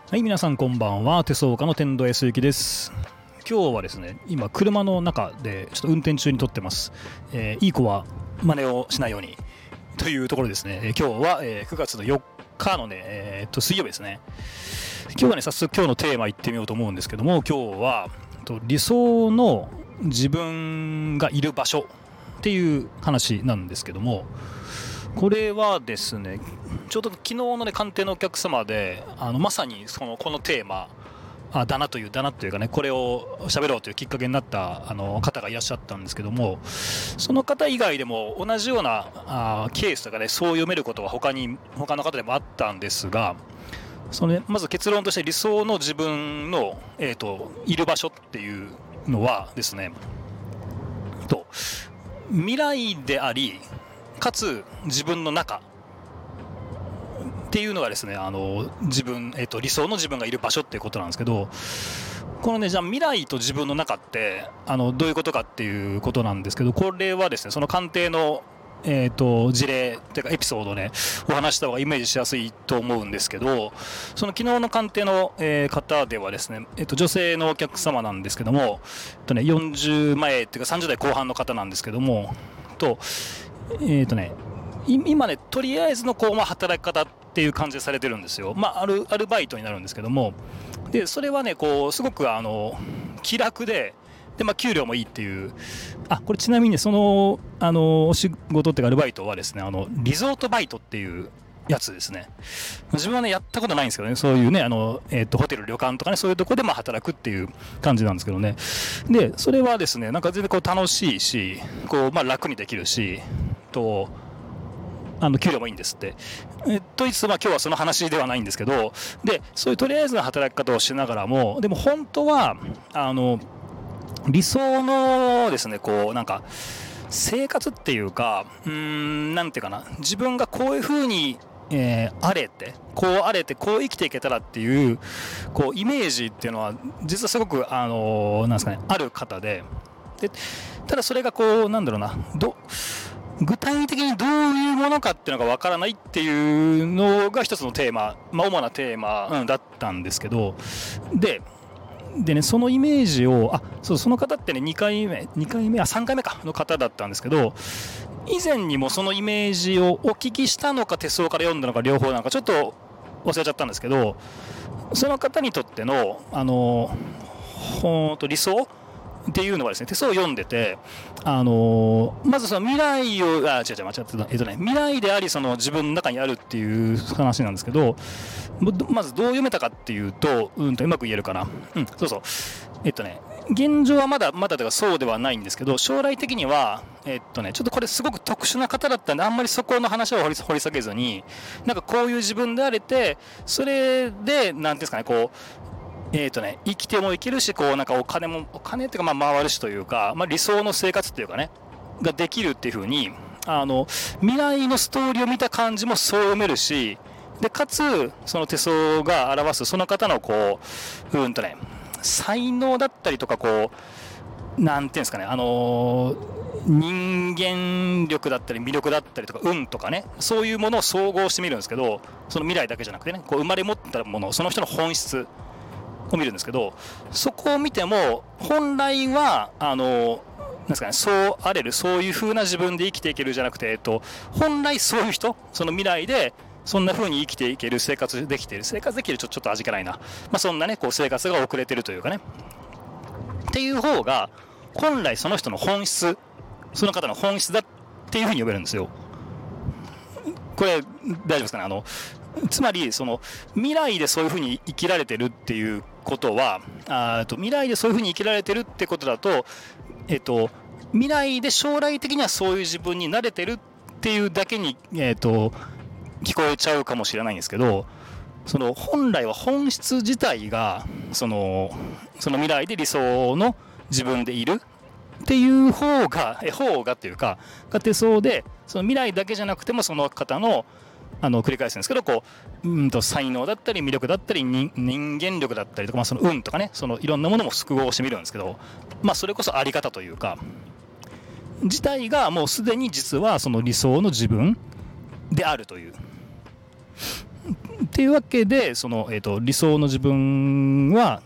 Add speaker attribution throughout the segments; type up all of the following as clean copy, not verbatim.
Speaker 1: はい、皆さんこんばんは。手相家の天童 S ゆきです。今日はですね、今車の中でちょっと運転中に撮ってます。いい子は真似をしないようにというところですね。今日は、9月の4日のね、水曜日ですね。今日はね、早速今日のテーマいってみようと思うんですけども、今日は理想の自分がいる場所っていう話なんですけども、これはですね、ちょうど昨日の、ね、鑑定のお客様でまさにこのテーマだなというかね、これを喋ろうというきっかけになった方がいらっしゃったんですけども、その方以外でも同じようなケースとかね、そう読めることは他の方でもあったんですが、ね、まず結論として理想の自分の、いる場所っていうのはですね、未来でありかつ自分の中っていうのがですね、理想の自分がいる場所っていうことなんですけど、このね、じゃあ未来と自分の中ってどういうことかっていうことなんですけど、これはですね、その鑑定の事例っていうかエピソードをね、お話した方がイメージしやすいと思うんですけど、その昨日の鑑定の、方ではですね、女性のお客様なんですけども、40前っていうか30代後半の方なんですけども、今ね、とりあえずの働き方っていう感じでされてるんですよ。アルバイトになるんですけども、でそれはね、すごく気楽で、給料もいいっていう。これちなみにね、お仕事っていうかアルバイトはですね、リゾートバイトっていうやつですね。自分はね、やったことないんですけどね、そういうね、ホテル、旅館とかね、そういうところで働くっていう感じなんですけどね。で、それはですね、なんか全然楽しいし、楽にできるし、給料もいいんですって。といつつ、今日はその話ではないんですけど、で、そういうとりあえずの働き方をしながらも、でも本当は、理想のですね、生活っていうか、なんていうかな、自分がこういう風に、こう生きていけたらっていう、イメージっていうのは、実はすごく、なんですかね、ある方で、ただそれが具体的にどういうものかっていうのがわからないっていうのが一つのテーマ、主なテーマ、だったんですけど、でね、そのイメージを、その方ってね、3回目かの方だったんですけど、以前にもそのイメージをお聞きしたのか、手相から読んだのか、両方なのか、ちょっと忘れちゃったんですけど、その方にとっての、理想っていうのはですね、手相を読んでて、まずその未来を、間違ってた、未来であり、その自分の中にあるっていう話なんですけど、まずどう読めたかっていうと、うまく言えるかな。現状はまだというかそうではないんですけど、将来的には、ちょっとこれすごく特殊な方だったんで、あんまりそこの話を掘り下げずに、こういう自分であれて、それで、なんていうんですかね、生きてもいけるし、お金っていうか、回るしというか、理想の生活っていうかね、ができるっていう風に、未来のストーリーを見た感じもそう読めるし、で、かつ、その手相が表す、その方の才能だったりとか、なんていうんですかね、人間力だったり魅力だったりとか運とかね、そういうものを総合してみるんですけど、その未来だけじゃなくてね、生まれ持ったもの、その人の本質を見るんですけど、そこを見ても本来はなんですかね、そういう風な自分で生きていけるじゃなくて、本来そういう人、その未来でそんな風に生きていける、生活できるちょっと味気ないな、そんなね、生活が遅れてるというかね、っていう方が本来その人の本質、その方の本質だっていう風に呼べるんですよ。これ大丈夫ですかね。つまり未来でそういう風に生きられてるっていうことは、未来でそういう風に生きられてるってことだと、未来で将来的にはそういう自分に慣れてるっていうだけに、聞こえちゃうかもしれないんですけど、本来は本質自体がその未来で理想の自分でいるっていう方がっていうかが手相で、その未来だけじゃなくてもその方の繰り返すんですけど、才能だったり魅力だったり人間力だったりとか、その運とかね、いろんなものも複合してみるんですけど、それこそあり方というか自体がもうすでに実はその理想の自分であるという。 っていうわけでその、理想の自分は、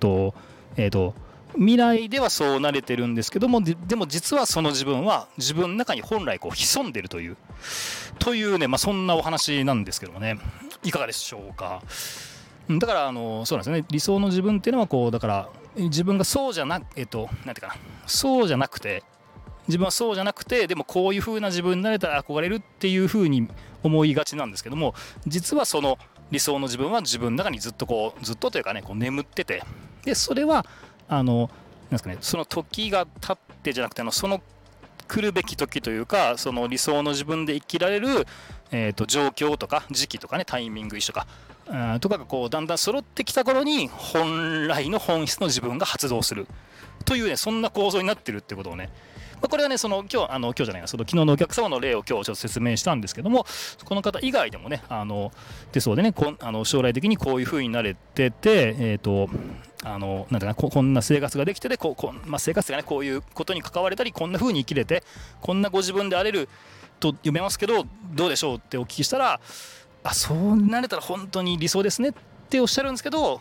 Speaker 1: 未来ではそうなれてるんですけども、でも実はその自分は自分の中に本来こう潜んでるというね、そんなお話なんですけどもね、いかがでしょうか。だからそうなんですよね。理想の自分っていうのはこうだから自分がそうじゃななんていうかな、そうじゃなくて、自分はそうじゃなくて、でもこういう風な自分になれたら憧れるっていう風に思いがちなんですけども、実はその理想の自分は自分の中にずっとというかね、こう眠ってて、でそれはなんですかね、その時が経ってじゃなくてその来るべき時というか、その理想の自分で生きられる、状況とか時期とかね、タイミング一緒かとかがこうだんだん揃ってきた頃に本来の本質の自分が発動するというね、そんな構造になってるってことをね、これはね、その今日じゃないや、その昨日のお客様の例を今日ちょっと説明したんですけども、この方以外でもね、手相でね、将来的にこういう風になれてて、なんていうかこんな生活ができてて、生活がね、こういうことに関われたり、こんな風に生きれて、こんなご自分であれると読めますけど、どうでしょうってお聞きしたら、そうなれたら本当に理想ですねっておっしゃるんですけど、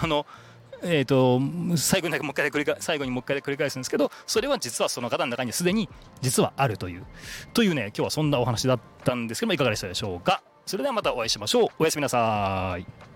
Speaker 1: 最後にもう一回繰り返すんですけど、それは実はその方の中にすでに実はあるというね、今日はそんなお話だったんですけども、いかがでしたでしょうか。それではまたお会いしましょう。おやすみなさい。